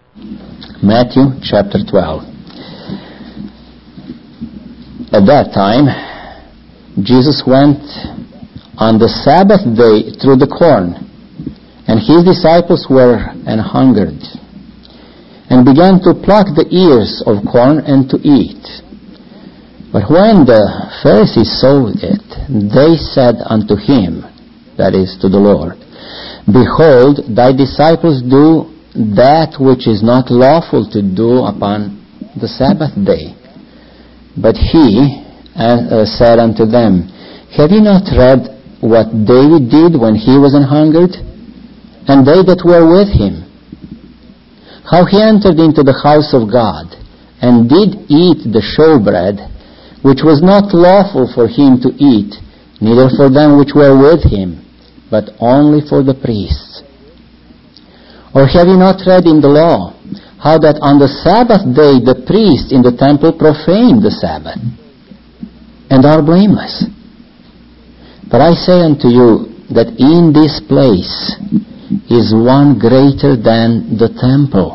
Matthew chapter 12. At that time, Jesus went on the Sabbath day through the corn, and his disciples were an hungered, and began to pluck the ears of corn and to eat. But when the Pharisees saw it, they said unto him, that is, to the Lord, Behold, thy disciples do that which is not lawful to do upon the Sabbath day. But he said unto them, Have ye not read what David did when he was an hungered, and they that were with him? How he entered into the house of God, and did eat the showbread, which was not lawful for him to eat, neither for them which were with him, but only for the priests. Or have you not read in the law, how that on the Sabbath day the priests in the temple profane the Sabbath, and are blameless? But I say unto you, that in this place is one greater than the temple.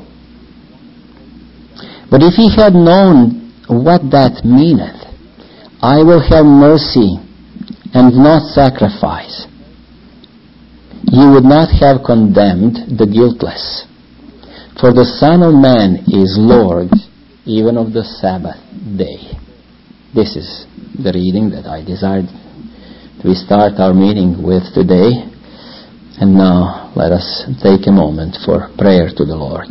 But if ye had known what that meaneth, I will have mercy, and not sacrifice, ye would not have condemned the guiltless. For the Son of Man is Lord, even of the Sabbath day. This is the reading that I desired we start our meeting with today. And now let us take a moment for prayer to the Lord.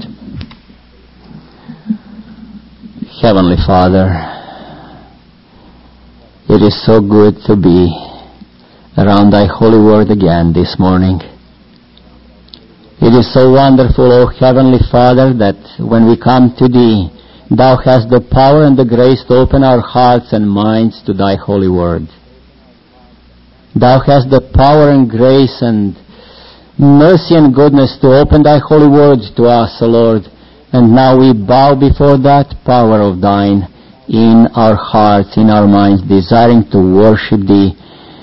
Heavenly Father, it is so good to be around Thy holy word again this morning. It is so wonderful, O Heavenly Father, that when we come to Thee, Thou hast the power and the grace to open our hearts and minds to Thy holy word. Thou hast the power and grace and mercy and goodness to open Thy holy word to us, O Lord. And now we bow before that power of Thine in our hearts, in our minds, desiring to worship Thee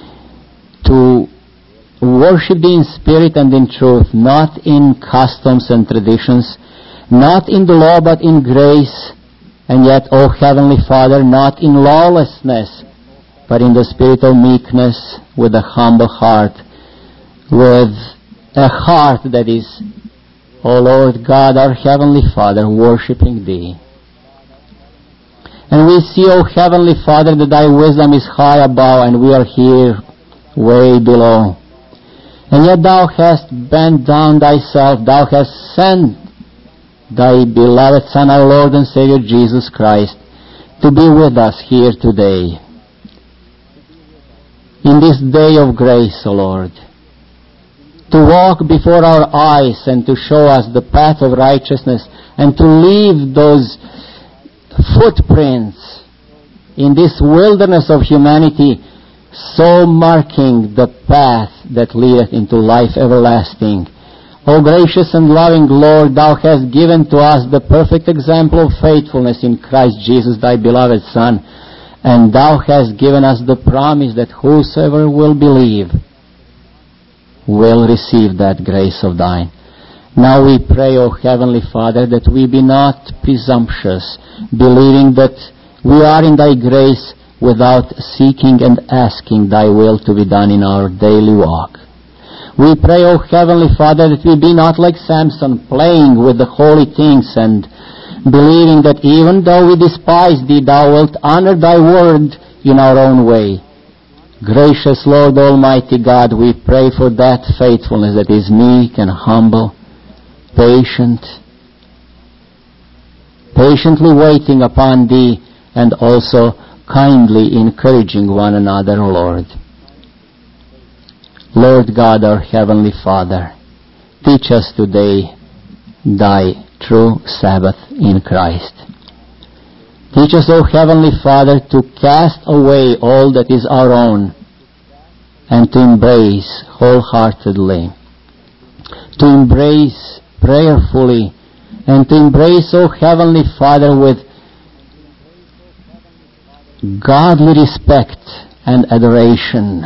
in spirit and in truth, not in customs and traditions, not in the law but in grace, and yet, O Heavenly Father, not in lawlessness, but in the spirit of meekness, with a humble heart, with a heart that is, O Lord God, our Heavenly Father, worshiping Thee. And we see, O Heavenly Father, that Thy wisdom is high above, and we are here way below. And yet Thou hast bent down Thyself, Thou hast sent Thy beloved Son, our Lord and Savior Jesus Christ, to be with us here today. In this day of grace, O Lord, to walk before our eyes and to show us the path of righteousness and to leave those footprints in this wilderness of humanity, so marking the path that leadeth into life everlasting. O gracious and loving Lord, Thou hast given to us the perfect example of faithfulness in Christ Jesus, Thy beloved Son, and Thou hast given us the promise that whosoever will believe will receive that grace of Thine. Now we pray, O Heavenly Father, that we be not presumptuous, believing that we are in Thy grace without seeking and asking Thy will to be done in our daily walk. We pray, O Heavenly Father, that we be not like Samson, playing with the holy things and believing that even though we despise Thee, Thou wilt honor Thy word in our own way. Gracious Lord Almighty God, we pray for that faithfulness that is meek and humble, patiently waiting upon Thee, and also kindly encouraging one another, O Lord. Lord God, our Heavenly Father, teach us today Thy true Sabbath in Christ. Teach us, O Heavenly Father, to cast away all that is our own and to embrace wholeheartedly, to embrace prayerfully, and to embrace, O Heavenly Father, with godly respect and adoration,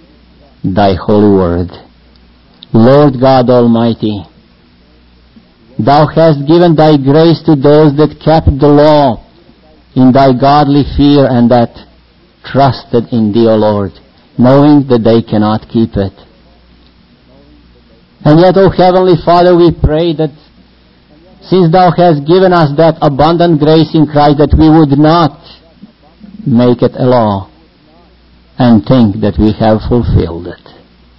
Thy holy word. Lord God Almighty, Thou hast given thy grace to those that kept the law in thy godly fear and that trusted in thee, O Lord, knowing that they cannot keep it. And yet, O Heavenly Father, we pray that since thou hast given us that abundant grace in Christ, that we would not make it a law and think that we have fulfilled it.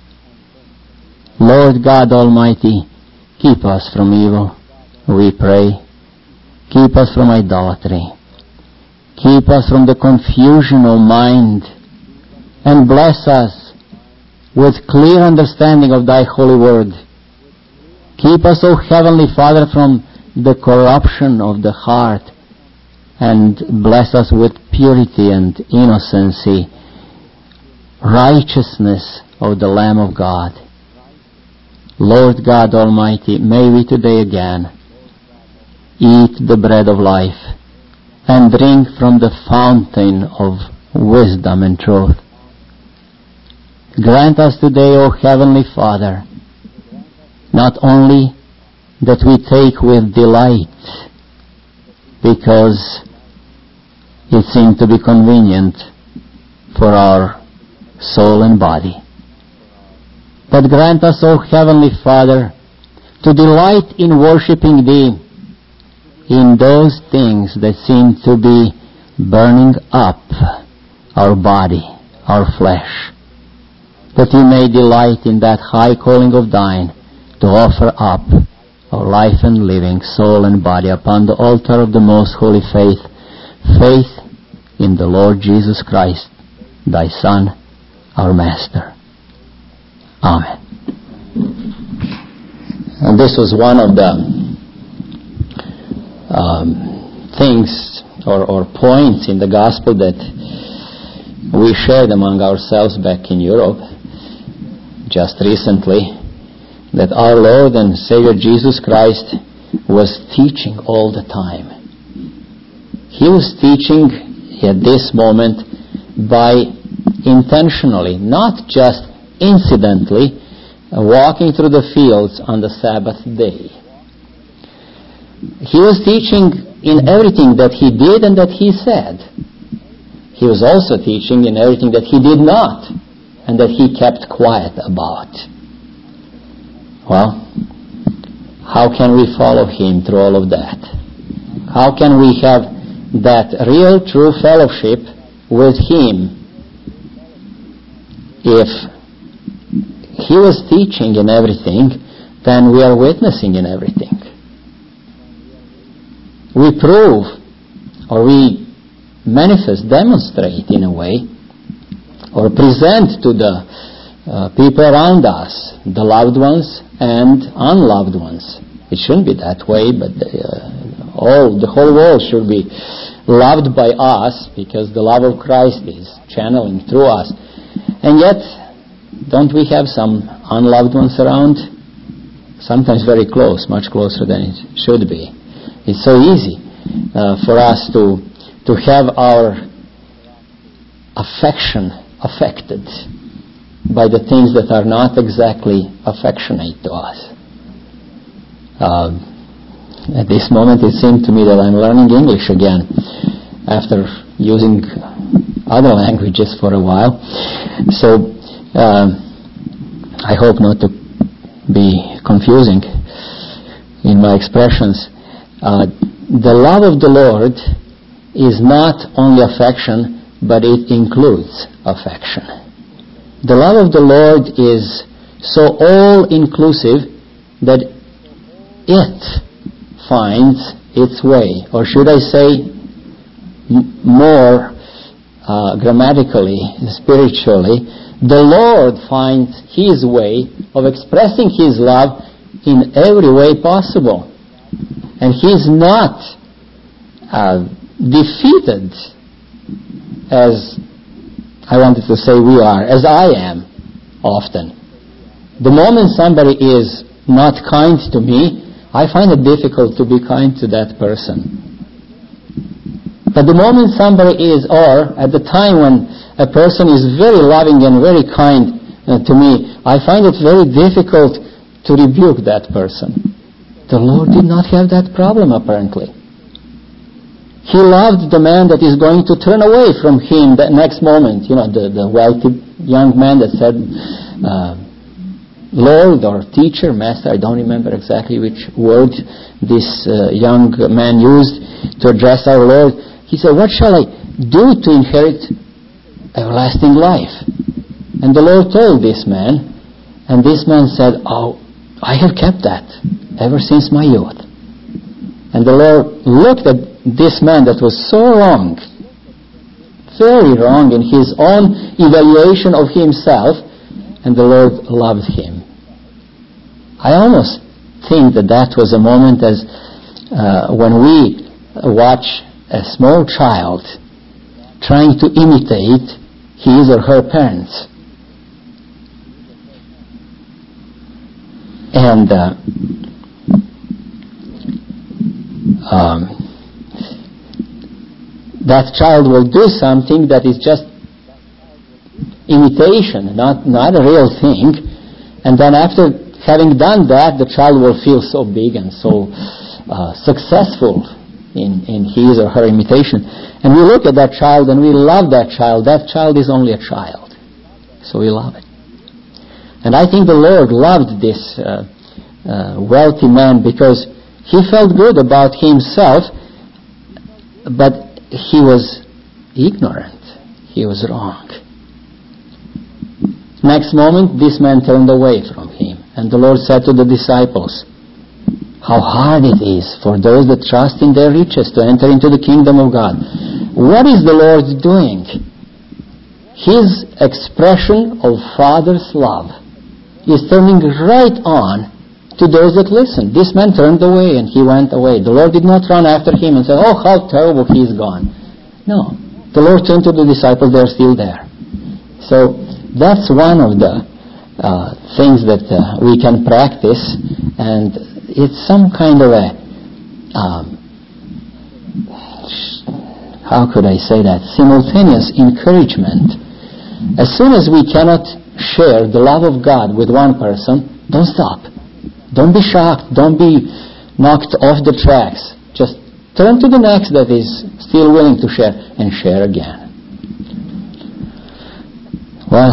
Lord God Almighty, keep us from evil, we pray. Keep us from idolatry. Keep us from the confusion of mind. And bless us with clear understanding of thy holy word. Keep us, O Heavenly Father, from the corruption of the heart. And bless us with purity and innocency, righteousness of the Lamb of God. Lord God Almighty, may we today again eat the bread of life and drink from the fountain of wisdom and truth. Grant us today, O Heavenly Father, not only that we take with delight because it seemed to be convenient for our soul and body, but grant us, O Heavenly Father, to delight in worshiping Thee in those things that seem to be burning up our body, our flesh, that we may delight in that high calling of Thine to offer up our life and living, soul and body upon the altar of the most holy faith, faith in the Lord Jesus Christ, Thy Son, our Master. Amen. And this was one of the things or points in the gospel that we shared among ourselves back in Europe just recently, that our Lord and Savior Jesus Christ was teaching all the time. He was teaching at this moment by intentionally, not just incidentally, walking through the fields on the Sabbath day. He was teaching in everything that He did and that He said. He was also teaching in everything that He did not and that He kept quiet about. Well, how can we follow Him through all of that? How can we have that real, true fellowship with Him if He was teaching in everything, then we are witnessing in everything. We prove, or we manifest, demonstrate in a way, or present to the people around us, the loved ones and unloved ones. It shouldn't be that way, but the whole world should be loved by us because the love of Christ is channeling through us. And yet, don't we have some unloved ones around? Sometimes very close, much closer than it should be. It's so easy for us to have our affection affected by the things that are not exactly affectionate to us. At this moment it seemed to me that I'm learning English again after using other languages for a while. So I hope not to be confusing in my expressions. The love of the Lord is not only affection, but it includes affection. The love of the Lord is so all-inclusive that it finds its way, or should I say more grammatically, spiritually, the Lord finds His way of expressing His love in every way possible. And He's not defeated as I wanted to say we are, as I am often. The moment somebody is not kind to me, I find it difficult to be kind to that person. But the moment somebody is, or at the time when a person is very loving and very kind to me, I find it very difficult to rebuke that person. The Lord did not have that problem, apparently. He loved the man that is going to turn away from him that next moment. The wealthy young man that said, Lord or teacher, master, I don't remember exactly which word this young man used to address our Lord. He said, what shall I do to inherit everlasting life? And the Lord told this man, and this man said, oh, I have kept that ever since my youth. And the Lord looked at this man that was so wrong, very wrong in his own evaluation of himself, and the Lord loved him. I almost think that was a moment as when we watch a small child trying to imitate his or her parents. And that child will do something that is just imitation, not a real thing. And then after having done that, the child will feel so big and so successful in his or her imitation. And we look at that child and we love that child. That child is only a child. So we love it. And I think the Lord loved this wealthy man because he felt good about himself, but he was ignorant. He was wrong. Next moment, this man turned away from him. And the Lord said to the disciples, how hard it is for those that trust in their riches to enter into the kingdom of God. What is the Lord doing? His expression of Father's love is turning right on to those that listen. This man turned away and he went away. The Lord did not run after him and say, oh, how terrible, he's gone. No. The Lord turned to the disciples, they're still there. So that's one of the things that we can practice, and it's some kind of a, how could I say that, simultaneous encouragement. As soon as we cannot share the love of God with one person, don't stop. Don't be shocked. Don't be knocked off the tracks. Just turn to the next that is still willing to share and share again. Well,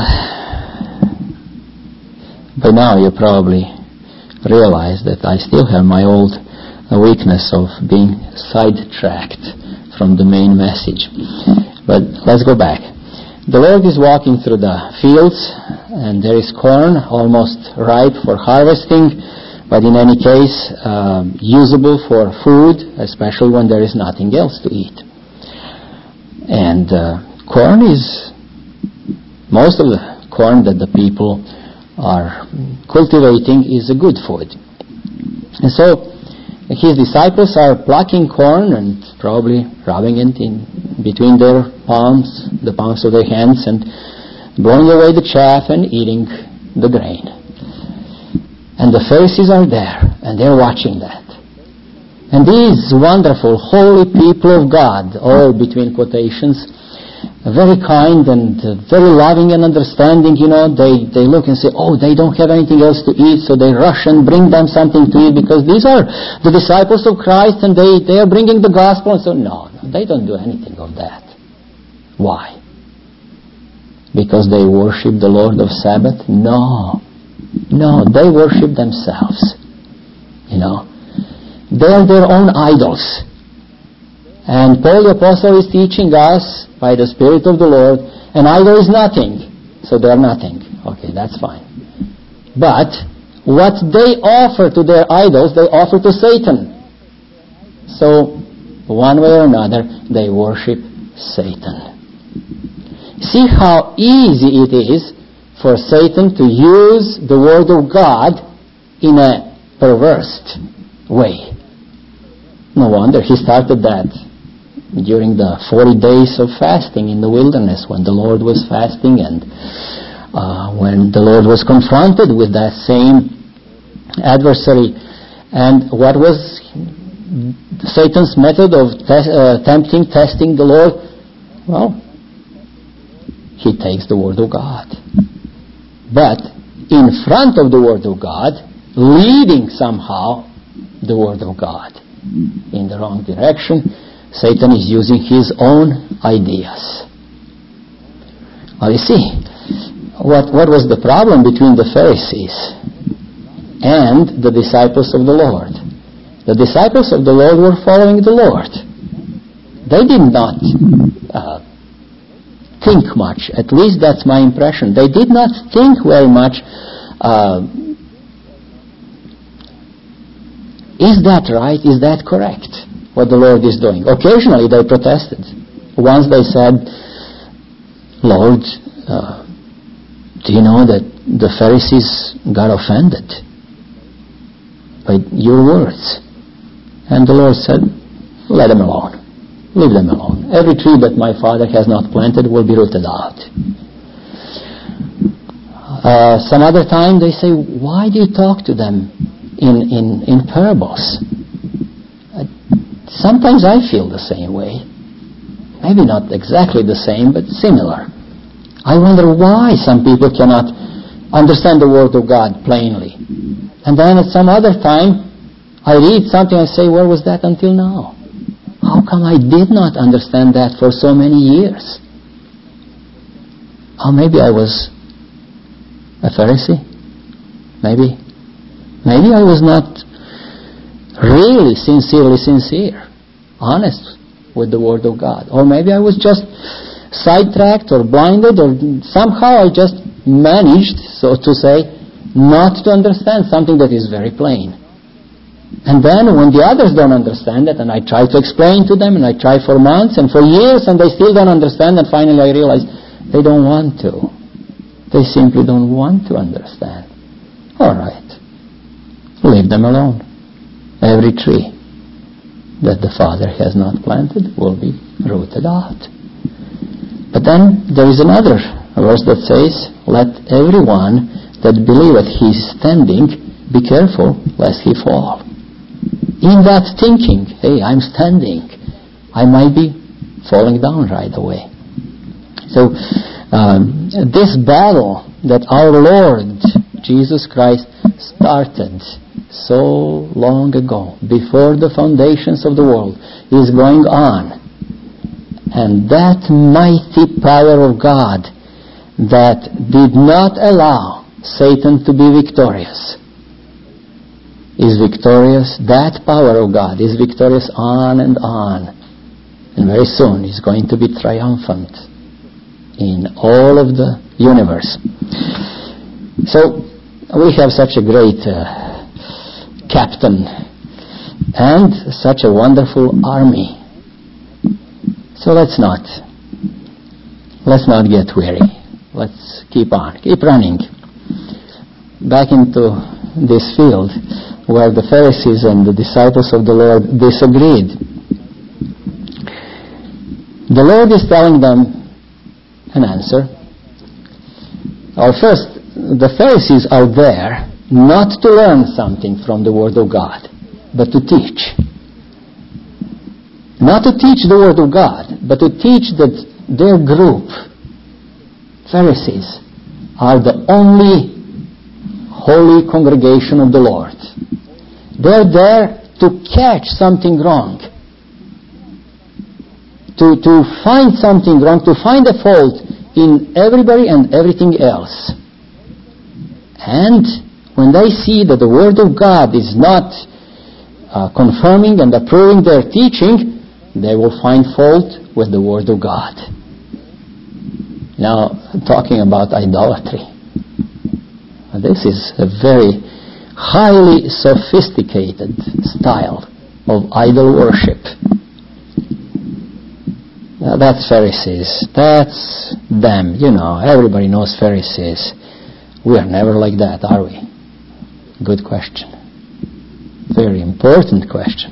by now you probably realize that I still have my old weakness of being sidetracked from the main message. But let's go back. The Lord is walking through the fields, and there is corn almost ripe for harvesting, but in any case, usable for food, especially when there is nothing else to eat. And corn is, most of the corn that the people are cultivating is a good food. And so, his disciples are plucking corn and probably rubbing it in between their palms, the palms of their hands, and blowing away the chaff and eating the grain. And the Pharisees are there, and they're watching that. And these wonderful, holy people of God, all between quotations, very kind and very loving and understanding, they look and say, oh, they don't have anything else to eat, so they rush and bring them something to eat, because these are the disciples of Christ, and they are bringing the gospel. And so, no, they don't do anything of that. Why? Because they worship the Lord of Sabbath? No, they worship themselves. They are their own idols. And Paul the Apostle is teaching us by the Spirit of the Lord, an idol is nothing, so they are nothing. Okay, that's fine. But what they offer to their idols, they offer to Satan. So, one way or another, they worship Satan. See how easy it is for Satan to use the Word of God in a perverse way. No wonder he started that during the 40 days of fasting in the wilderness, when the Lord was fasting, and when the Lord was confronted with that same adversary. And what was Satan's method of testing the Lord? Well, he takes the Word of God. But in front of the Word of God, leading somehow the Word of God in the wrong direction. Satan is using his own ideas. Now you see, what was the problem between the Pharisees and the disciples of the Lord? The disciples of the Lord were following the Lord. They did not think much. At least that's my impression. They did not think very much. Is that right? Is that correct? What the Lord is doing? Occasionally they protested. Once they said, Lord, do you know that the Pharisees got offended by your words? And the Lord said, let them alone. Leave them alone. Every tree that my Father has not planted will be rooted out. Some other time they say, why do you talk to them in parables? Sometimes I feel the same way. Maybe not exactly the same, but similar. I wonder why some people cannot understand the Word of God plainly. And then at some other time, I read something and say, where was that until now? How come I did not understand that for so many years? Oh, maybe I was a Pharisee. Maybe I was not really sincerely sincere, honest with the Word of God. Or maybe I was just sidetracked or blinded, or somehow I just managed, so to say, not to understand something that is very plain. And then when the others don't understand it, and I try to explain to them, and I try for months and for years, and they still don't understand, and finally I realize they don't want to. They simply don't want to understand. All right. Leave them alone. Every tree that the Father has not planted will be rooted out. But then there is another verse that says, let everyone that believeth he is standing be careful lest he fall. In that thinking, hey, I'm standing, I might be falling down right away. So this battle that our Lord Jesus Christ started so long ago, before the foundations of the world, is going on. And that mighty power of God that did not allow Satan to be victorious is victorious. That power of God is victorious on. And very soon is going to be triumphant in all of the universe. So we have such a great captain and such a wonderful army. So let's not get weary. Let's keep on, keep running. Back into this field where the Pharisees and the disciples of the Lord disagreed. The Lord is telling them an answer. First, the Pharisees are there not to learn something from the Word of God, but to teach. Not to teach the Word of God, but to teach that their group, Pharisees, are the only holy congregation of the Lord. They're there to catch something wrong, to find something wrong, to find a fault in everybody and everything else. And when they see that the Word of God is not confirming and approving their teaching, they will find fault with the Word of God. Now, talking about idolatry. This is a very highly sophisticated style of idol worship. Now, that's Pharisees. That's them. You know, everybody knows Pharisees. We are never like that, are we? Good question. Very important question.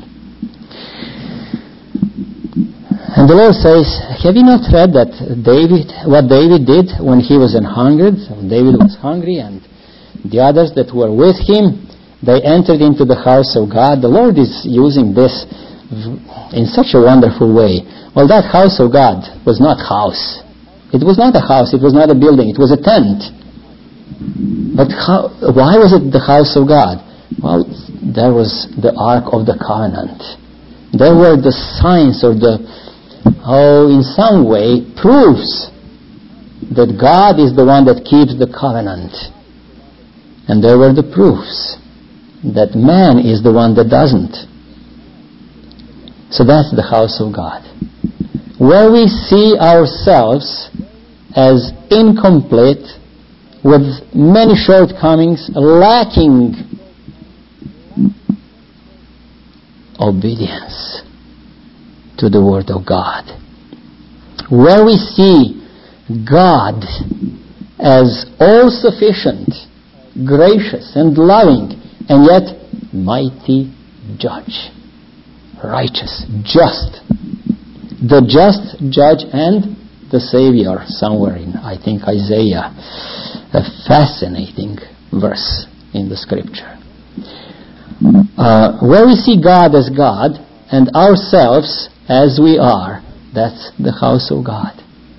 And the Lord says, have you not read that what David did when he was hungered? When David was hungry and the others that were with him, they entered into the house of God. The Lord is using this in such a wonderful way. Well, that house of God was not house. It was not a house. It was not a building. It was a tent. But why was it the house of God? Well, there was the Ark of the Covenant. There were the signs or in some way proves that God is the one that keeps the covenant. And there were the proofs that man is the one that doesn't. So that's the house of God, where we see ourselves as incomplete, with many shortcomings, lacking obedience to the Word of God. Where we see God as all-sufficient, gracious and loving, and yet mighty judge, righteous, just. The just judge and the Savior, somewhere in, I think, Isaiah. A fascinating verse in the Scripture. Where we see God as God and ourselves as we are, that's the house of God.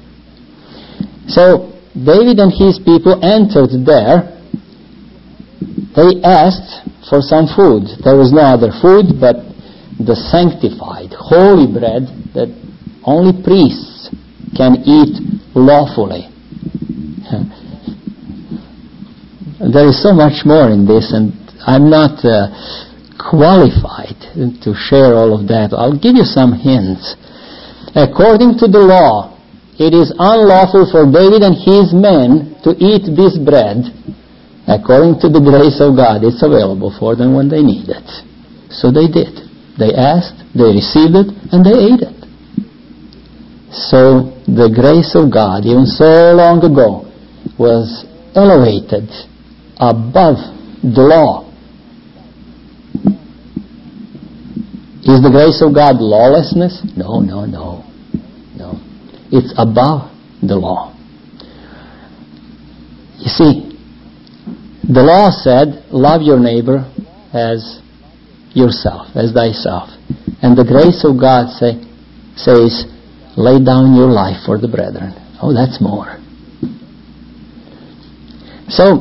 So David and his people entered there. They asked for some food. There was no other food but the sanctified, holy bread that only priests can eat lawfully. There is so much more in this, and I'm not qualified to share all of that. I'll give you some hints. According to the law, it is unlawful for David and his men to eat this bread. According to the grace of God, it's available for them when they need it. So they did. They asked, they received it, and they ate it. So the grace of God, even so long ago, was elevated above the law. Is the grace of God lawlessness? No. It's above the law. You see, the law said, love your neighbor as yourself, as thyself. And the grace of God says, lay down your life for the brethren. Oh, that's more. So,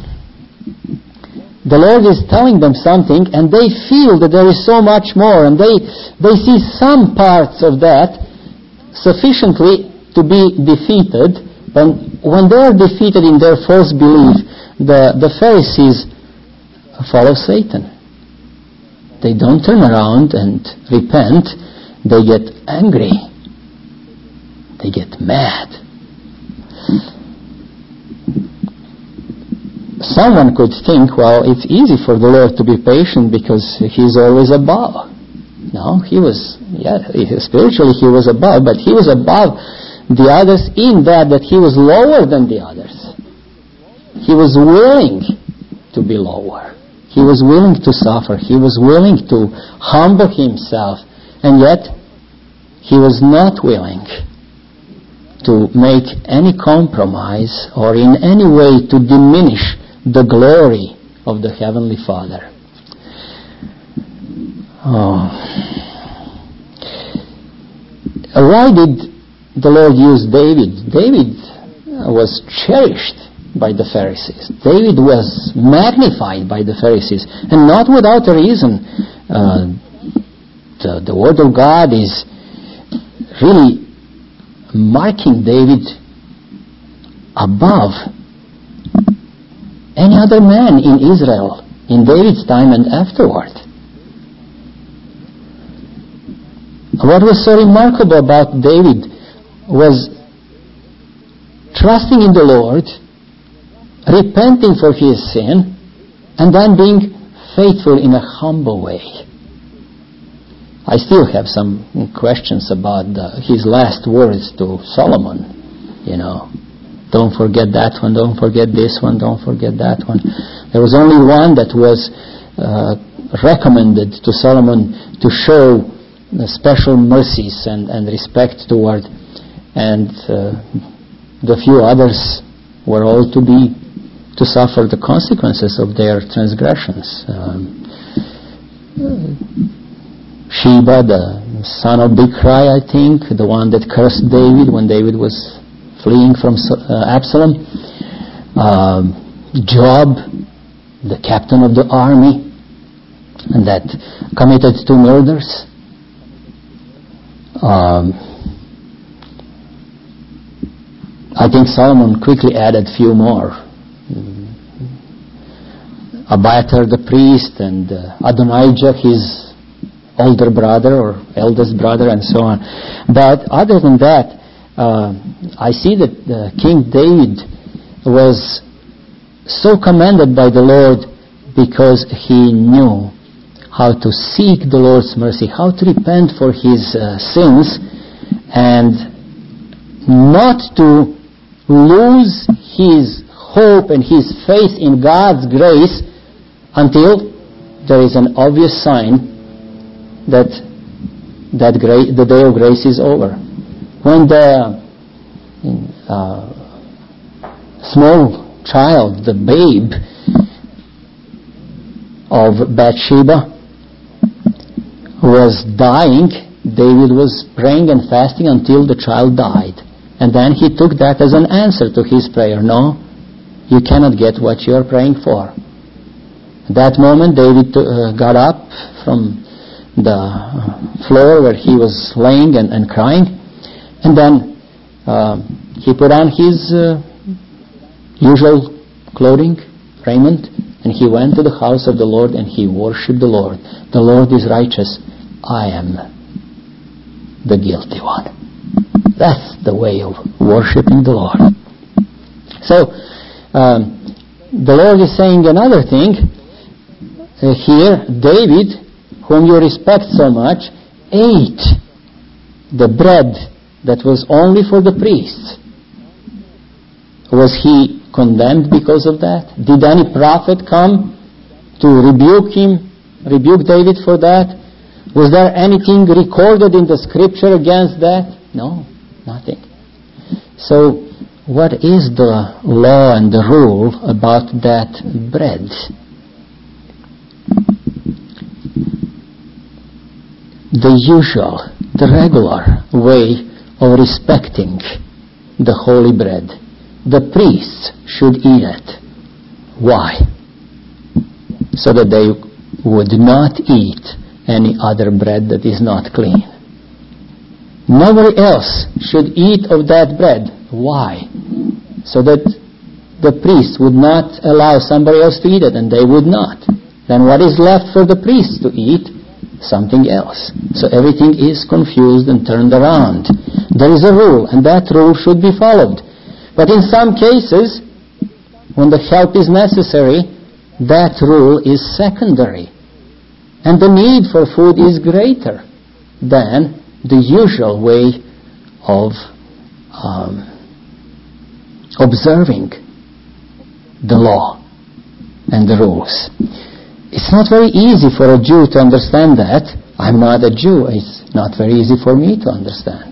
the Lord is telling them something, and they feel that there is so much more, and they see some parts of that sufficiently to be defeated. But when they are defeated in their false belief, the Pharisees follow Satan. They don't turn around and repent. They get angry. They get mad. Someone could think, well, it's easy for the Lord to be patient because He's always above. No, spiritually He was above, but He was above the others in that He was lower than the others. He was willing to be lower. He was willing to suffer. He was willing to humble Himself. And yet, He was not willing to make any compromise or in any way to diminish the glory of the Heavenly Father. Why did the Lord use David? David was cherished by the Pharisees. David was magnified by the Pharisees, and not without a reason. The Word of God is really marking David above any other man in Israel in David's time and afterward. What was so remarkable about David was trusting in the Lord, repenting for his sin, and then being faithful in a humble way. I still have some questions about his last words to Solomon. Don't forget that one, don't forget this one, don't forget that one. There was only one that was recommended to Solomon to show special mercies and respect toward, and the few others were all to suffer the consequences of their transgressions. Sheba, the son of Bichri, I think, the one that cursed David when David was fleeing from Absalom. Joab, the captain of the army, and that committed 2 murders. I think Solomon quickly added few more. Abiathar the priest and Adonijah, his older brother or eldest brother, and so on. But other than that, I see that King David was so commended by the Lord because he knew how to seek the Lord's mercy, how to repent for his sins, and not to lose his hope and his faith in God's grace until there is an obvious sign that the day of grace is over. When the small child, the babe of Bathsheba, was dying, David was praying and fasting until the child died. And then he took that as an answer to his prayer. No, you cannot get what you are praying for. At that moment, David got up from the floor where he was laying and crying. And then he put on his usual clothing, raiment, and he went to the house of the Lord and he worshipped the Lord. The Lord is righteous. I am the guilty one. That's the way of worshiping the Lord. So, the Lord is saying another thing. Here, David, whom you respect so much, ate the bread that was only for the priests. Was he condemned because of that? Did any prophet come to rebuke David for that? Was there anything recorded in the scripture against that? No, nothing. So, what is the law and the rule about that bread? The usual, the regular way of respecting the holy bread. The priests should eat it. Why? So that they would not eat any other bread that is not clean. Nobody else should eat of that bread. Why? So that the priest would not allow somebody else to eat it, and they would not. Then what is left for the priests to eat? Something else. So everything is confused and turned around. There is a rule, and that rule should be followed. But in some cases, when the help is necessary, that rule is secondary. And the need for food is greater than the usual way of observing the law and the rules. It's not very easy for a Jew to understand that. I'm not a Jew. It's not very easy for me to understand.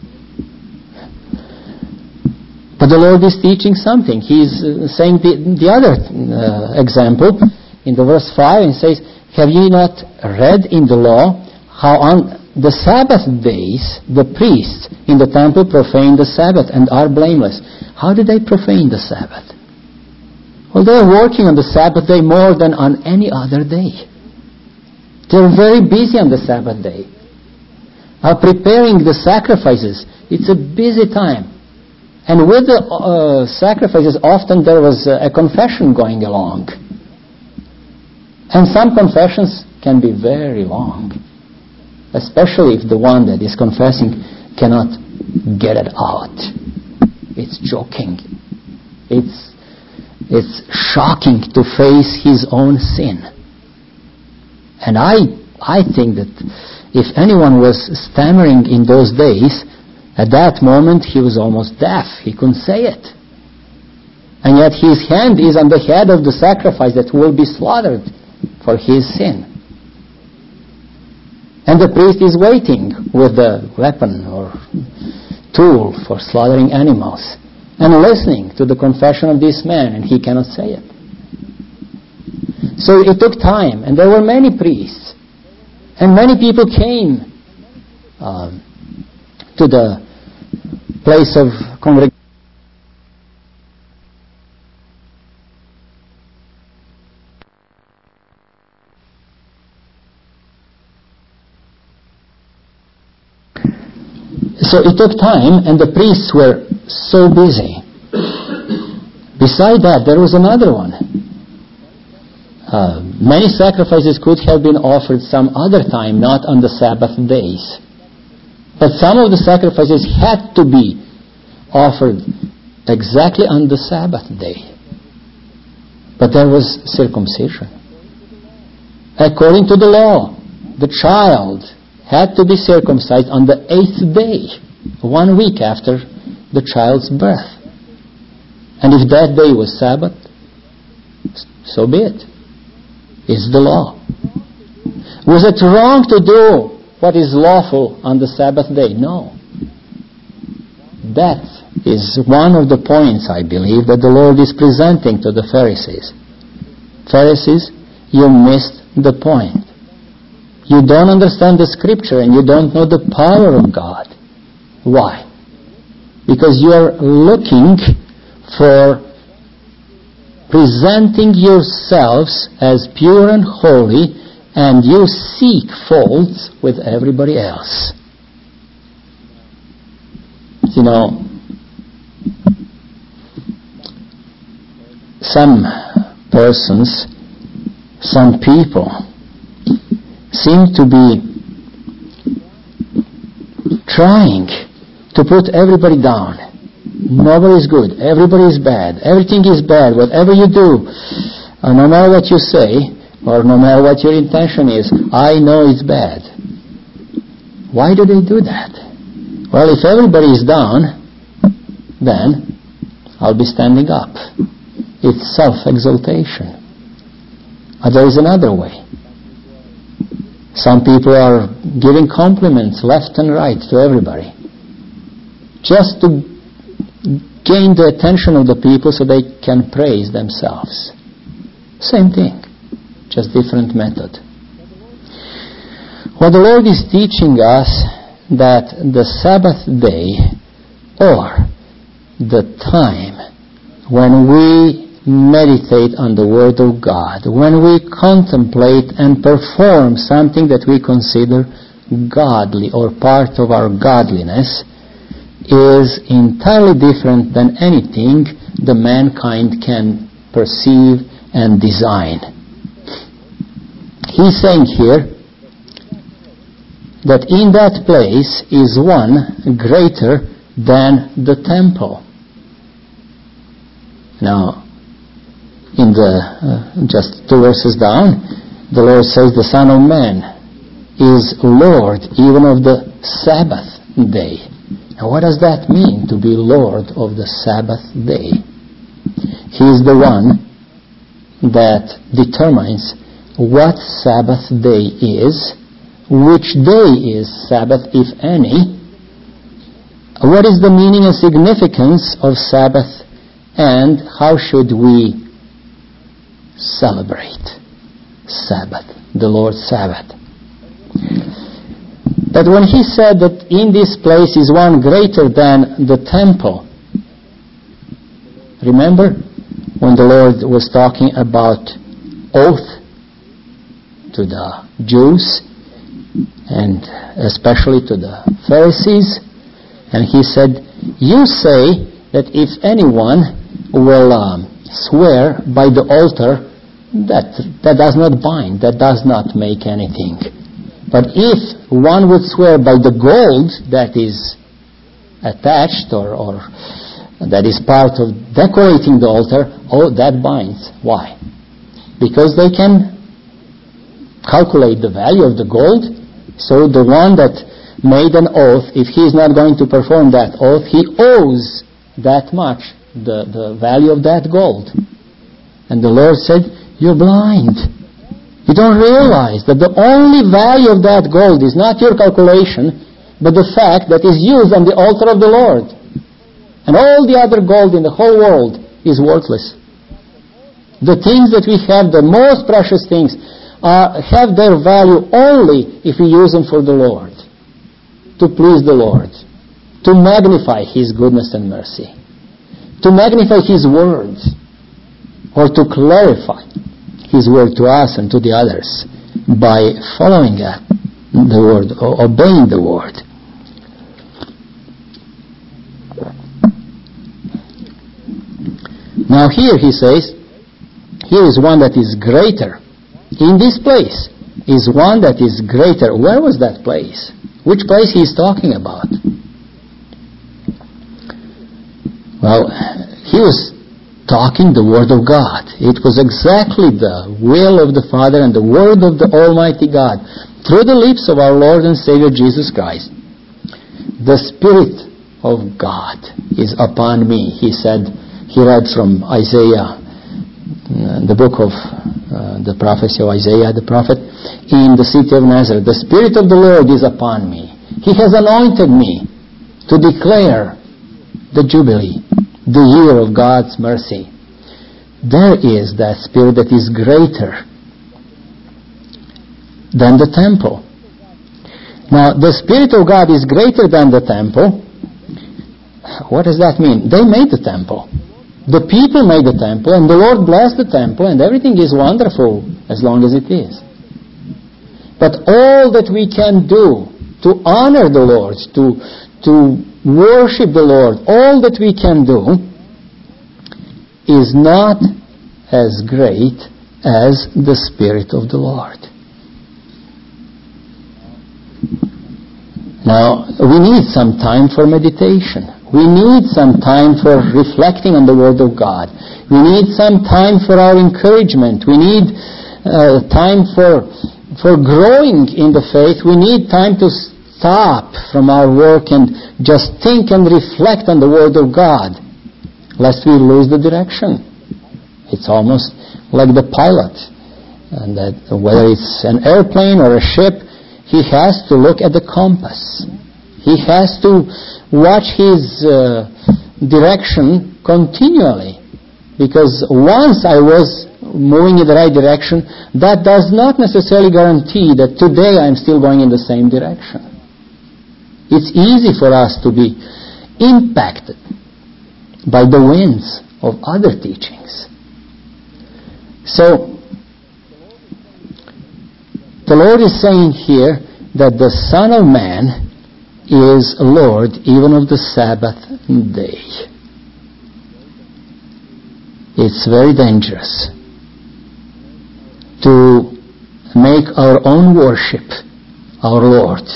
But the Lord is teaching something. He's saying the other example in the verse 5, and says, have ye not read in the law how on the Sabbath days the priests in the temple profane the Sabbath and are blameless? How do they profane the Sabbath? Well, they are working on the Sabbath day more than on any other day. They're very busy on the Sabbath day. Are preparing the sacrifices. It's a busy time. And with the sacrifices, often there was a confession going along. And some confessions can be very long. Especially if the one that is confessing cannot get it out. It's joking. It's shocking to face his own sin. And I think that if anyone was stammering in those days, at that moment he was almost deaf. He couldn't say it. And yet his hand is on the head of the sacrifice that will be slaughtered for his sin. And the priest is waiting with the weapon or tool for slaughtering animals and listening to the confession of this man, and he cannot say it. So it took time, and there were many priests, and many people came to the place of congregation. So it took time, and the priests were so busy. Beside that, there was another one. Many sacrifices could have been offered some other time, not on the Sabbath days. But some of the sacrifices had to be offered exactly on the Sabbath day. But there was circumcision. According to the law, the child had to be circumcised on the 8th day, 1 week after the child's birth. And if that day was Sabbath, so be it. It's the law. Was it wrong to do what is lawful on the Sabbath day? No. That is one of the points, I believe, that the Lord is presenting to the Pharisees. Pharisees, you missed the point. You don't understand the Scripture and you don't know the power of God. Why? Because you are looking for presenting yourselves as pure and holy, and you seek faults with everybody else. You know, some persons, some people seem to be trying to put everybody down. Nobody is good. Everybody is bad. Everything is bad. Whatever you do, no matter what you say, or no matter what your intention is, I know it's bad. Why do they do that? Well, if everybody is down, then I'll be standing up. It's self-exaltation. There is another way. Some people are giving compliments left and right to everybody, just to gain the attention of the people so they can praise themselves. Same thing, just different method. Well, the Lord is teaching us that the Sabbath day, or the time when we meditate on the Word of God, when we contemplate and perform something that we consider godly or part of our godliness, is entirely different than anything the mankind can perceive and design. He's saying here that in that place is one greater than the temple. Now, in the just 2 verses down, the Lord says the Son of Man is Lord even of the Sabbath day. Now, what does that mean, to be Lord of the Sabbath day? He is the one that determines what Sabbath day is, which day is Sabbath, if any, what is the meaning and significance of Sabbath, and how should we celebrate Sabbath, the Lord's Sabbath. But when he said that in this place is one greater than the temple, remember when the Lord was talking about oath to the Jews and especially to the Pharisees, and he said, you say that if anyone will swear by the altar, that does not bind, that does not make anything. But if one would swear by the gold that is attached or that is part of decorating the altar, that binds. Why? Because they can calculate the value of the gold. So the one that made an oath, if he is not going to perform that oath, he owes that much, the value of that gold. And the Lord said, you're blind. You don't realize that the only value of that gold is not your calculation, but the fact that is used on the altar of the Lord. And all the other gold in the whole world is worthless. The things that we have, the most precious things, have their value only if we use them for the Lord, to please the Lord, to magnify His goodness and mercy, to magnify His words, or to clarify His word to us and to the others by following the word, or obeying the word. Now here he says, here is one that is greater. In this place is one that is greater. Where was that place? Which place he is talking about? Well, he was talking the Word of God. It was exactly the will of the Father and the Word of the Almighty God through the lips of our Lord and Savior Jesus Christ. The Spirit of God is upon me, he said. He read from Isaiah, the book of the prophecy of Isaiah the prophet, in the city of Nazareth. The Spirit of the Lord is upon me. He has anointed me to declare the Jubilee, the year of God's mercy. There is that Spirit that is greater than the temple. Now, the Spirit of God is greater than the temple. What does that mean? They made the temple. The people made the temple, and the Lord blessed the temple, and everything is wonderful as long as it is. But all that we can do to honor the Lord, to worship the Lord, all that we can do is not as great as the Spirit of the Lord. Now, we need some time for meditation. We need some time for reflecting on the Word of God. We need some time for our encouragement. We need time for growing in the faith. We need time to stop from our work and just think and reflect on the Word of God, lest we lose the direction. It's almost like the pilot, and that whether it's an airplane or a ship, he has to look at the compass. He has to watch his direction continually, because once I was moving in the right direction, that does not necessarily guarantee that today I'm still going in the same direction. It's easy for us to be impacted by the winds of other teachings. So, the Lord is saying here that the Son of Man is Lord even of the Sabbath day. It's very dangerous to make our own worship our Lord.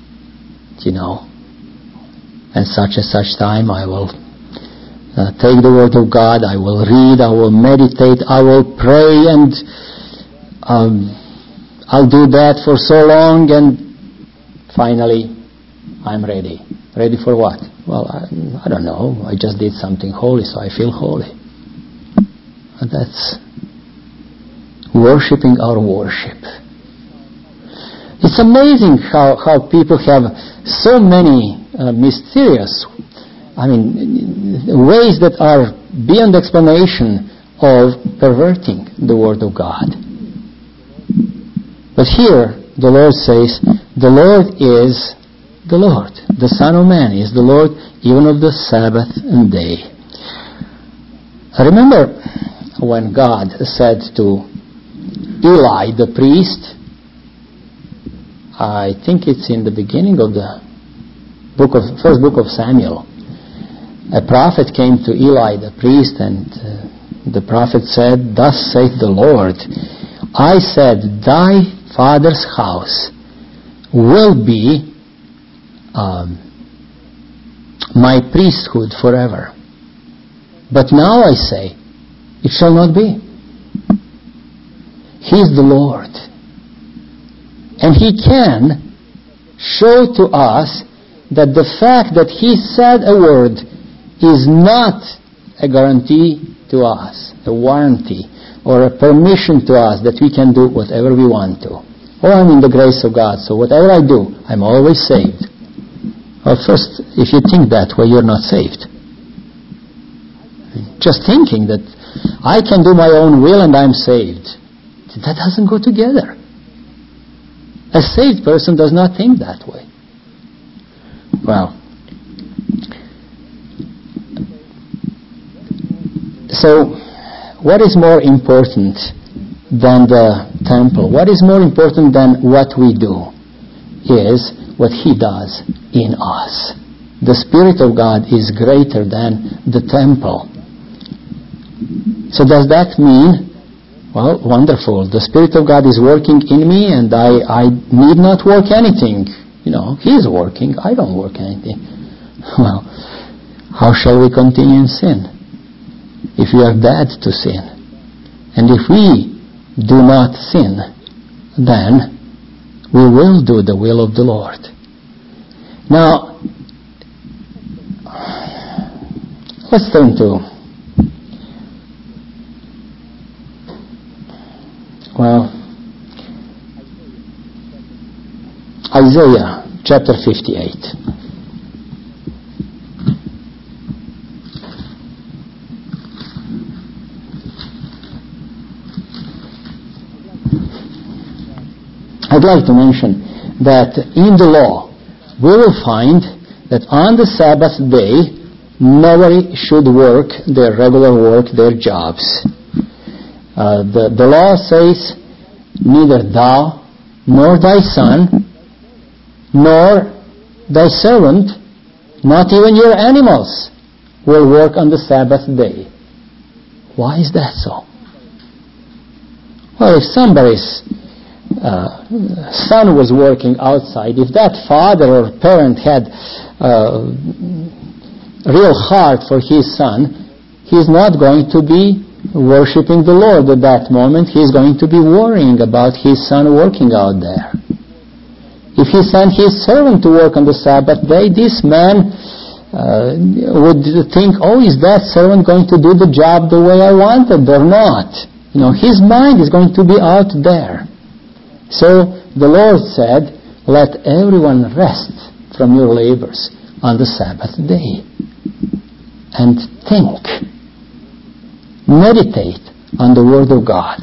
And such time I will take the Word of God, I will read, I will meditate, I will pray, and I'll do that for so long, and finally I'm ready. Ready for what? Well, I don't know. I just did something holy, so I feel holy. And that's worshipping our worship. It's amazing how people have so many mysterious, ways that are beyond explanation of perverting the Word of God. But here, the Lord says, the Lord is the Lord. The Son of Man is the Lord even of the Sabbath day. Remember when God said to Eli the priest, I think it's in the beginning of the first book of Samuel, a prophet came to Eli the priest, and the prophet said, "Thus saith the Lord, I said, thy father's house will be my priesthood forever. But now I say, it shall not be." He is the Lord. And He can show to us that the fact that He said a word is not a guarantee to us, a warranty, or a permission to us that we can do whatever we want to. Oh, I'm in the grace of God, so whatever I do, I'm always saved. Well, first, if you think that way, you're not saved. Just thinking that I can do my own will and I'm saved, that doesn't go together. A saved person does not think that way. Well, so what is more important than the temple? What is more important than what we do is what He does in us. The Spirit of God is greater than the temple. So does that mean, well, wonderful, the Spirit of God is working in me and I need not work anything? He's working, I don't work anything. Well, how shall we continue in sin if we are dead to sin? And if we do not sin, then we will do the will of the Lord. Now, let's turn to, Isaiah chapter 58. I'd like to mention that in the law, we will find that on the Sabbath day, nobody should work their regular work, their jobs. The law says, neither thou, nor thy son, nor thy servant, not even your animals, will work on the Sabbath day. Why is that so? Well, if somebody's son was working outside, if that father or parent had real heart for his son, he's not going to be worshiping the Lord at that moment. He's going to be worrying about his son working out there. If he sent his servant to work on the Sabbath day, this man would think, is that servant going to do the job the way I wanted or not? His mind is going to be out there. So the Lord said, let everyone rest from your labors on the Sabbath day. And think, meditate on the Word of God.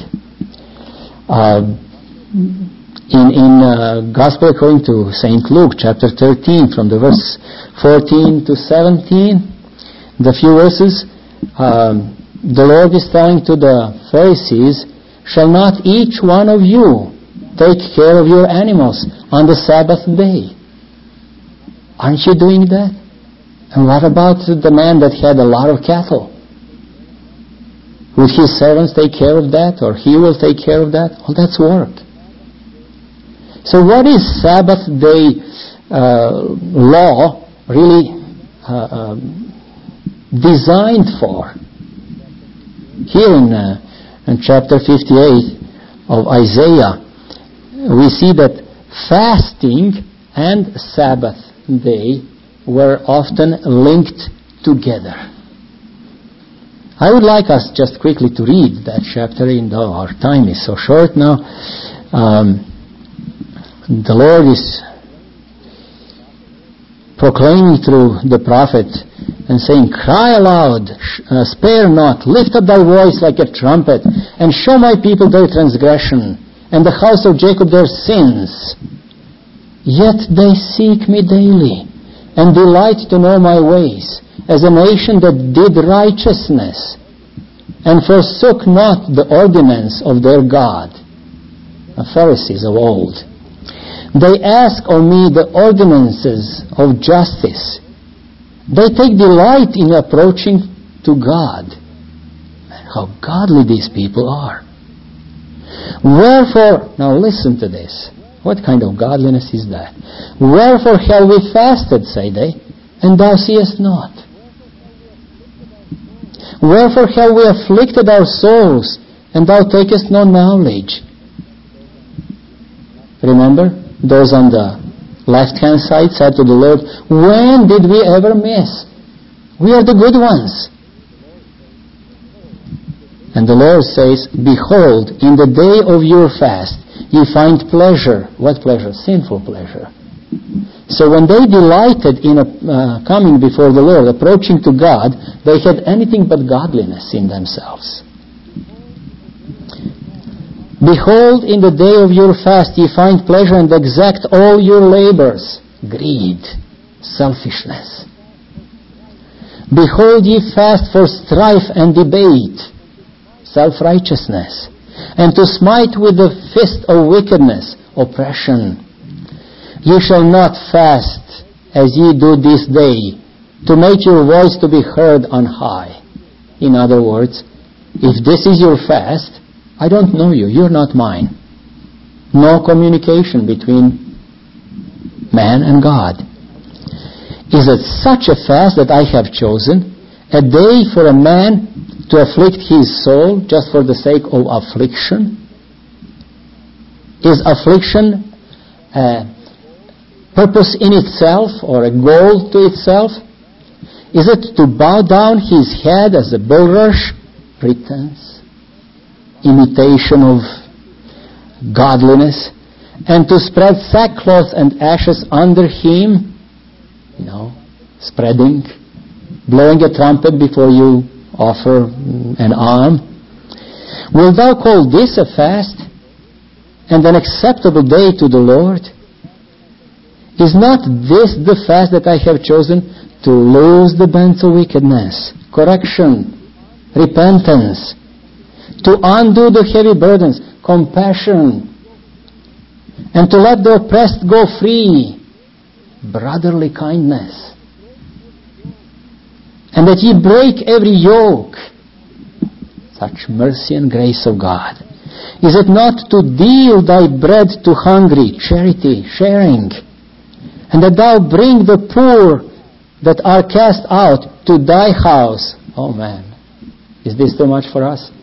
In Gospel according to St. Luke, chapter 13, from the verse 14 to 17, the few verses, the Lord is telling to the Pharisees, shall not each one of you take care of your animals on the Sabbath day? Aren't you doing that? And what about the man that had a lot of cattle? Would his servants take care of that, or he will take care of that? Well, that's work. So what is Sabbath day law really designed for? Here in chapter 58 of Isaiah, we see that fasting and Sabbath day were often linked together. I would like us just quickly to read that chapter, though our time is so short now. The Lord is proclaiming through the prophet and saying, cry aloud, spare not, lift up thy voice like a trumpet, and show my people their transgression, and the house of Jacob their sins. Yet they seek me daily, and delight to know my ways, as a nation that did righteousness, and forsook not the ordinance of their God. The Pharisees of old. They ask of me the ordinances of justice. They take delight in approaching to God. How godly these people are. Wherefore, now listen to this. What kind of godliness is that? Wherefore have we fasted, say they, and thou seest not? Wherefore have we afflicted our souls, and thou takest no knowledge? Remember, those on the left-hand side said to the Lord, when did we ever miss? We are the good ones. And the Lord says, behold, in the day of your fast, ye find pleasure. What pleasure? Sinful pleasure. So when they delighted in coming before the Lord, approaching to God, they had anything but godliness in themselves. Behold, in the day of your fast ye find pleasure and exact all your labors. Greed, selfishness. Behold, ye fast for strife and debate, self-righteousness, and to smite with the fist of wickedness, oppression. Ye shall not fast as ye do this day, to make your voice to be heard on high. In other words, if this is your fast, I don't know you. You're not mine. No communication between man and God. Is it such a fast that I have chosen? A day for a man to afflict his soul just for the sake of affliction? Is affliction a purpose in itself or a goal to itself? Is it to bow down his head as a bulrush? Pretense, imitation of godliness, and to spread sackcloth and ashes under him, spreading, blowing a trumpet before you offer an arm. Wilt thou call this a fast and an acceptable day to the Lord? Is not this the fast that I have chosen, to loose the bands of wickedness, correction, repentance, to undo the heavy burdens, compassion, and to let the oppressed go free, brotherly kindness, and that ye break every yoke, such mercy and grace of God? Is it not to deal thy bread to hungry, charity, sharing, and that thou bring the poor that are cast out to thy house? Oh man, is this too much for us?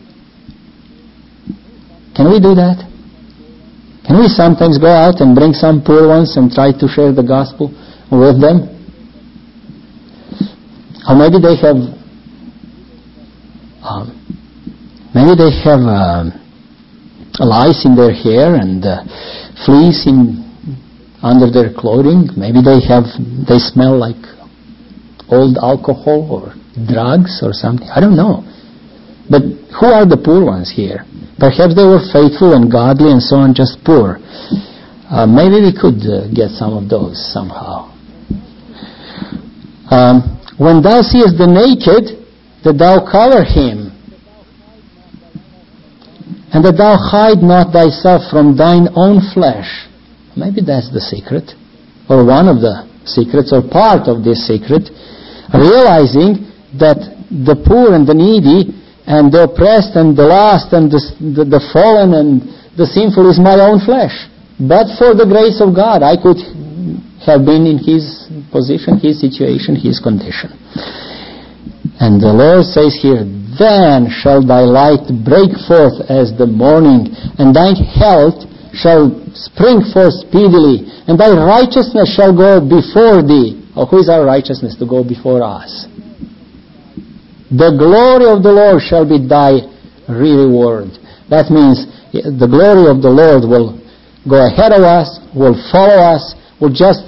Can we do that? Can we sometimes go out and bring some poor ones and try to share the gospel with them? Or maybe they have lice in their hair and fleas under their clothing. Maybe they smell like old alcohol or drugs or something. I don't know. But who are the poor ones here? Perhaps they were faithful and godly and so on, just poor. Maybe we could get some of those somehow. When thou seest the naked, that thou cover him, and that thou hide not thyself from thine own flesh. Maybe that's the secret, or one of the secrets, or part of this secret, realizing that the poor and the needy and the oppressed and the lost and the fallen and the sinful is my own flesh. But for the grace of God, I could have been in his position, his situation, his condition. And the Lord says here, then shall thy light break forth as the morning, and thy health shall spring forth speedily, and thy righteousness shall go before thee. Oh, who is our righteousness to go before us? The glory of the Lord shall be thy reward. That means the glory of the Lord will go ahead of us, will follow us, will just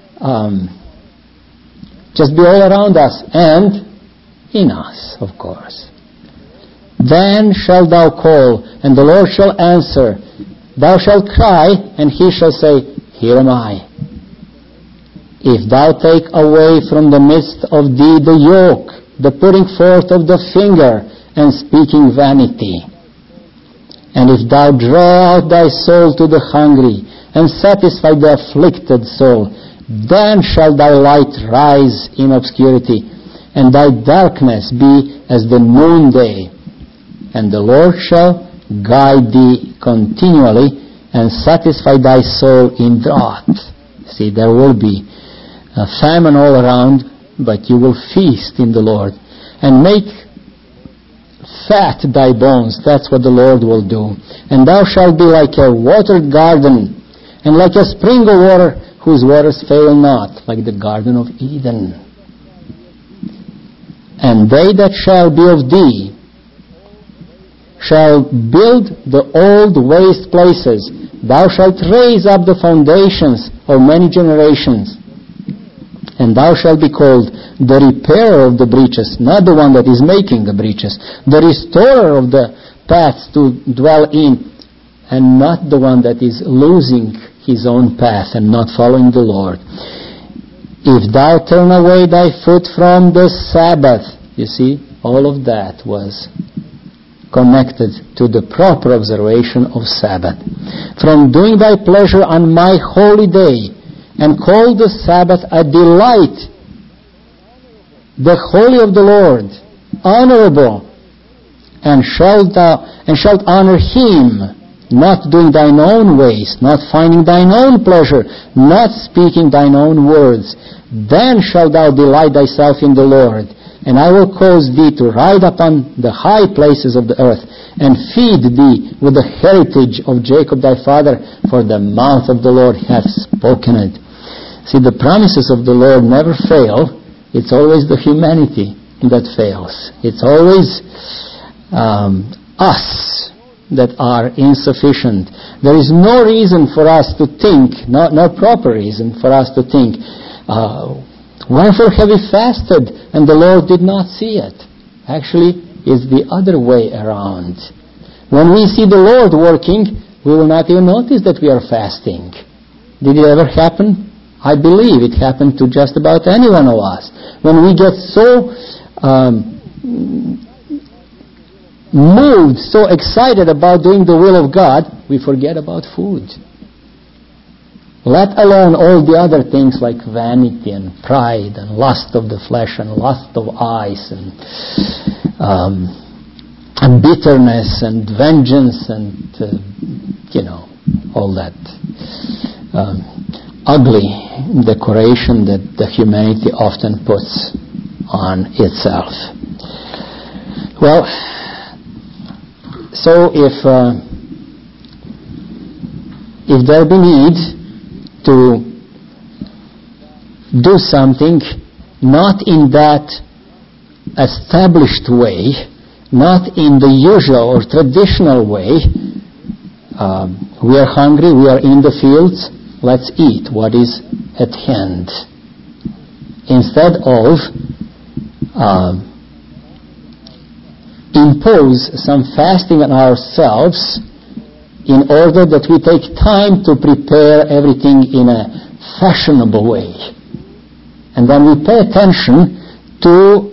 be all around us and in us, of course. Then shalt thou call, and the Lord shall answer. Thou shalt cry, and he shall say, here am I. If thou take away from the midst of thee the yoke, the putting forth of the finger, and speaking vanity, and if thou draw out thy soul to the hungry, and satisfy the afflicted soul, then shall thy light rise in obscurity, and thy darkness be as the noonday. And the Lord shall guide thee continually, and satisfy thy soul in drought. See, there will be a famine all around, but you will feast in the Lord, and make fat thy bones. That's what the Lord will do. And thou shalt be like a watered garden, and like a spring of water whose waters fail not, like the Garden of Eden. And they that shall be of thee shall build the old waste places. Thou shalt raise up the foundations of many generations. And thou shalt be called the repairer of the breaches, not the one that is making the breaches, the restorer of the paths to dwell in, and not the one that is losing his own path and not following the Lord. If thou turn away thy foot from the Sabbath, you see, all of that was connected to the proper observation of Sabbath. From doing thy pleasure on my holy day, and call the Sabbath a delight, the holy of the Lord, honorable, and shalt honor him, not doing thine own ways, not finding thine own pleasure, not speaking thine own words. Then shalt thou delight thyself in the Lord, and I will cause thee to ride upon the high places of the earth, and feed thee with the heritage of Jacob thy father, for the mouth of the Lord hath spoken it. See, the promises of the Lord never fail. It's always the humanity that fails. It's always us that are insufficient. There is no reason for us to think, no proper reason for us to think, wherefore have we fasted and the Lord did not see it? Actually, it's the other way around. When we see the Lord working, we will not even notice that we are fasting. Did it ever happen? I believe it happened to just about any one of us. When we get so moved, so excited about doing the will of God, we forget about food. Let alone all the other things like vanity and pride and lust of the flesh and lust of eyes and bitterness and vengeance and, all that ugly decoration that the humanity often puts on itself. Well, so if there be need to do something not in that established way, not in the usual or traditional way, we are hungry, we are in the fields, let's eat what is at hand. Instead of impose some fasting on ourselves in order that we take time to prepare everything in a fashionable way. And then we pay attention to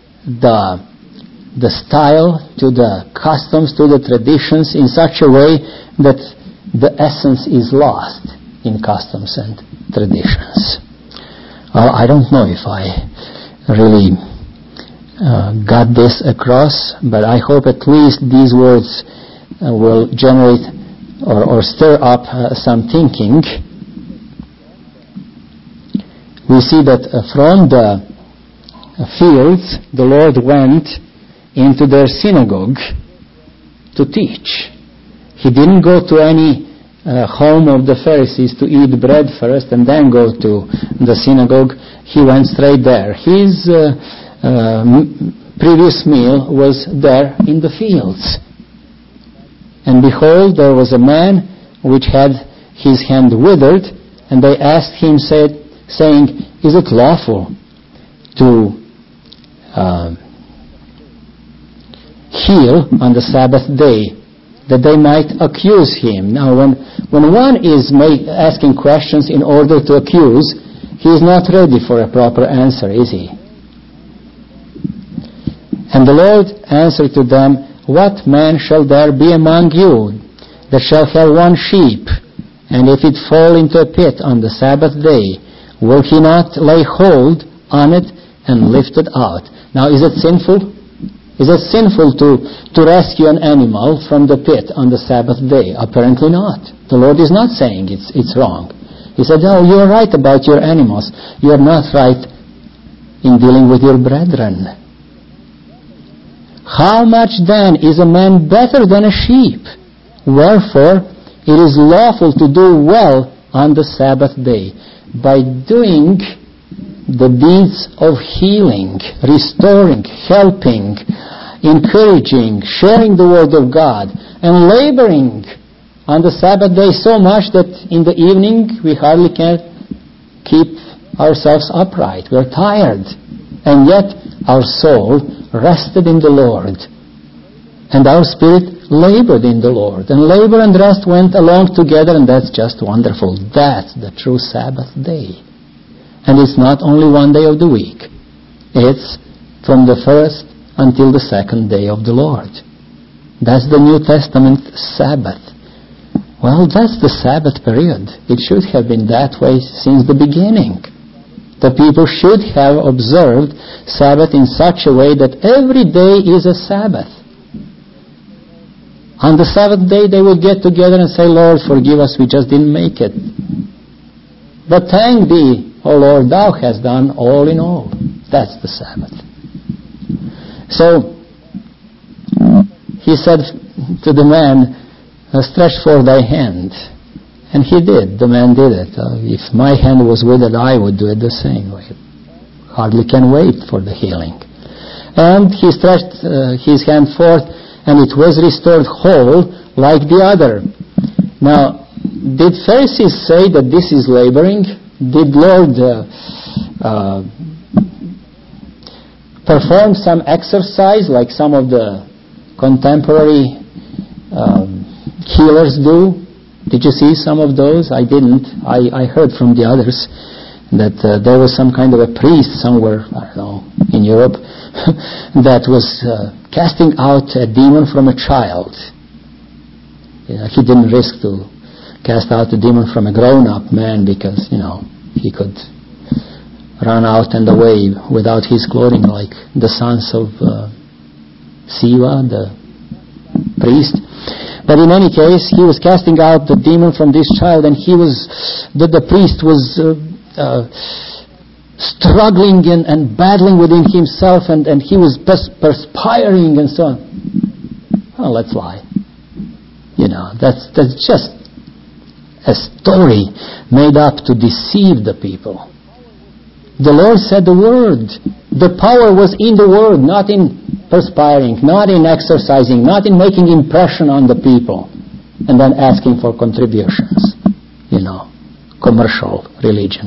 the style, to the customs, to the traditions in such a way that the essence is lost in customs and traditions. I don't know if I really got this across, but I hope at least these words will generate or stir up some thinking. We see that from the fields, the Lord went into their synagogue to teach. He didn't go to any home of the Pharisees to eat bread first and then go to the synagogue. He went straight there. His previous meal was there in the fields. And behold, there was a man which had his hand withered, and they asked him, saying, is it lawful to heal on the Sabbath day, that they might accuse him? Now, when one is asking questions in order to accuse, he is not ready for a proper answer, is he? And the Lord answered to them, what man shall there be among you that shall have one sheep, and if it fall into a pit on the Sabbath day, will he not lay hold on it and lift it out? Now, is it sinful? Is it sinful to rescue an animal from the pit on the Sabbath day? Apparently not. The Lord is not saying it's wrong. He said, no, you are right about your animals. You are not right in dealing with your brethren. How much then is a man better than a sheep? Wherefore, it is lawful to do well on the Sabbath day, by doing the deeds of healing, restoring, helping, encouraging, sharing the Word of God, and laboring on the Sabbath day so much that in the evening we hardly can keep ourselves upright. We're tired. And yet our soul rested in the Lord, and our spirit labored in the Lord. And labor and rest went along together, and that's just wonderful. That's the true Sabbath day. And it's not only one day of the week. It's from the first until the second day of the Lord. That's the New Testament Sabbath. Well, that's the Sabbath period. It should have been that way since the beginning. The people should have observed Sabbath in such a way that every day is a Sabbath. On the seventh day they would get together and say, Lord, forgive us, we just didn't make it. But thank thee, O Lord, thou hast done all in all. That's the Sabbath. So, he said to the man, stretch forth thy hand. And he did. The man did it. If my hand was withered, I would do it the same way. Hardly can wait for the healing. And he stretched his hand forth, and it was restored whole like the other. Now, did Pharisees say that this is laboring? Did Lord perform some exercise like some of the contemporary healers do? Did you see some of those? I didn't. I heard from the others that there was some kind of a priest somewhere, I don't know, in Europe, that was casting out a demon from a child. He didn't risk to cast out a demon from a grown-up man because, he could run out and away without his clothing like the sons of Siva, the priest. But in any case, he was casting out the demon from this child, and the priest was struggling and battling within himself, and he was perspiring and so on. Oh, let's lie. That's just a story made up to deceive the people. The Lord said the Word. The power was in the Word, not in perspiring, not in exercising, not in making impression on the people, and then asking for contributions. Commercial religion.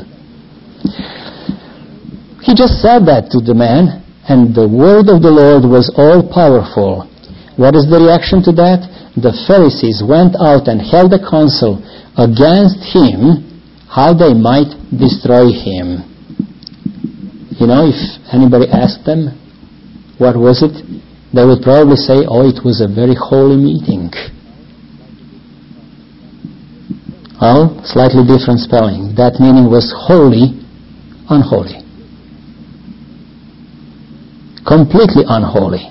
He just said that to the man, and the word of the Lord was all powerful. What is the reaction to that? The Pharisees went out and held a council against him, how they might destroy him. If anybody asked them, what was it? They would probably say, it was a very holy meeting. Well, slightly different spelling. That meaning was holy, unholy. Completely unholy.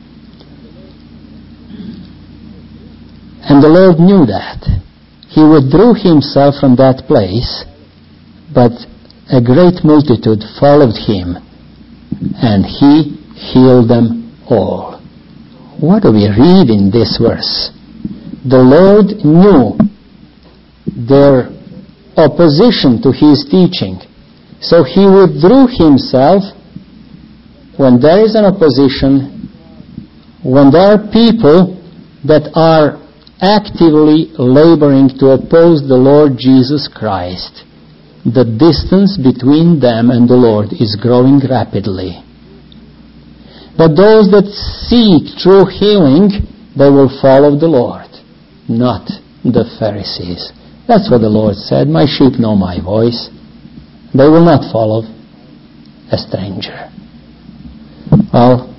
And the Lord knew that. He withdrew himself from that place, but a great multitude followed him, and he healed them all. What do we read in this verse? The Lord knew their opposition to his teaching, so he withdrew himself. When there is an opposition, when there are people that are actively laboring to oppose the Lord Jesus Christ, the distance between them and the Lord is growing rapidly. But those that seek true healing, they will follow the Lord, not the Pharisees. That's what the Lord said. My sheep know my voice. They will not follow a stranger. Well,